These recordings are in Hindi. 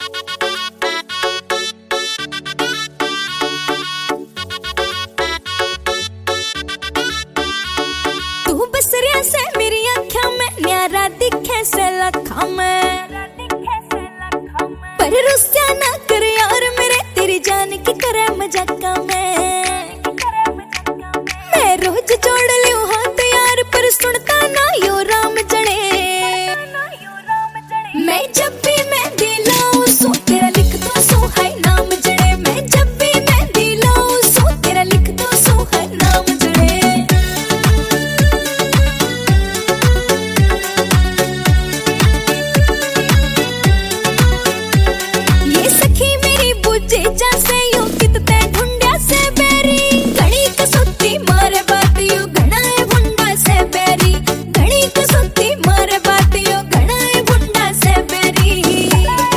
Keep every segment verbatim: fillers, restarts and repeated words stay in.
से मेरी आँखों में न्यारा दिखे से लखा में, पर रुस्या ना कर यार मेरे तेरी जान की करे मजाका में। मैं रोज जोड़ लियो हाथ यार पर सुनता ना यो राम जड़े। मैं जब भी मेहंदी लाऊं सो तेरा लिख दो सो है नाम जड़े। मैं जब भी मेहंदी लाऊं सो तेरा लिख दो सो है नाम जड़े। जैसे यो कितते ढूंढ्या से बेरी घड़ी कसुत्ती मारे बात यो घड़ा है भुंडा से बेरी। घड़ी कसुत्ती मारे बात यो घड़ा है भुंडा से बेरी।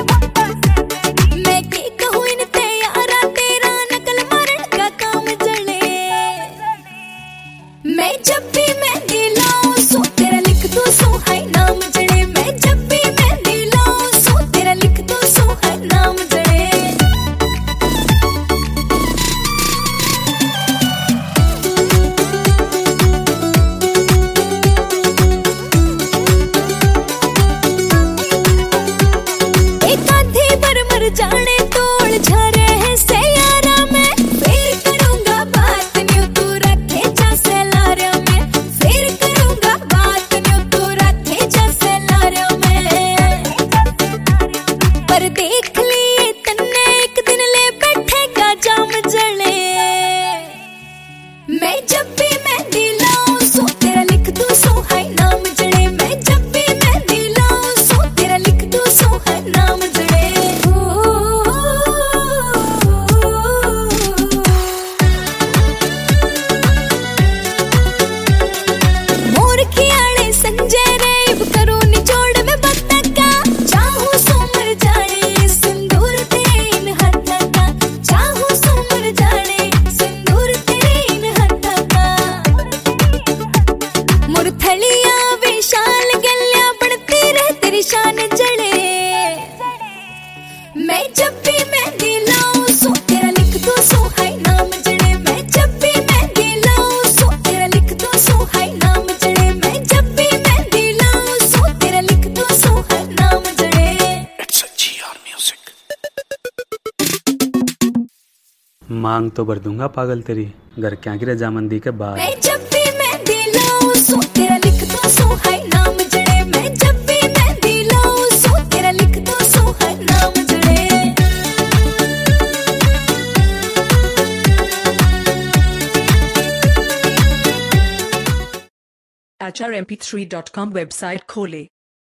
मैं की कहूं इन ते यारा तेरा नकल मारन का काम जड़े। मैं जब भी मेहंदी लाऊं सो तेरा लिख दो सो है नाम जड़े। मैं जब भी मेहंदी लाऊं सो तेरा लिख दो सो है नाम जड़े। जाने तोड़ झरे है से यारा में फिर करूंगा बात न्यू तू रखे जैसे लारे में। फिर करूंगा बात न्यू तू रखे जैसे लारे में। पर देख लिए तन्ने एक दिन ले बैठेगा जाम जले। मैं जब भी मेहंदी लाऊं सो तेरा लिख दो सो है नाम जड़े। मैं जब भी मेहंदी लाऊं सो तेरा लिख दो सो है नाम जड़े। संजय रेब करो निचोड़ में बत्तका चाहूं सो मर जाने सिंदूर तेरे इन हाथों का। चाहूं सो मर जाने सिंदूर तेरे इन हाथों का। मुरथलिया विशाल गलिया बढ़ती रह तेरी शान जड़े। मैं जब भी मेहंदी लाऊं सो तेरा लिख दो सो है नाम जड़े। मैं जब भी मेहंदी लाऊं सो तेरा लिख दो सो है नाम जड़े। मैं जब भी मेहंदी लाऊं सो तेरा लिख दो सो है नाम जड़े। It's a G R music. मांग तो भर दूंगा पागल तेरी घर क्या गिरे जामंदी के बाद। मैं जब भी मेहंदी लाऊं सो तेरा लिख दो सो है नाम जड़े। मैं जब भी मेहंदी लाऊं सो तेरा लिख दो सो है नाम जड़े। H R M P three dot com website खोले।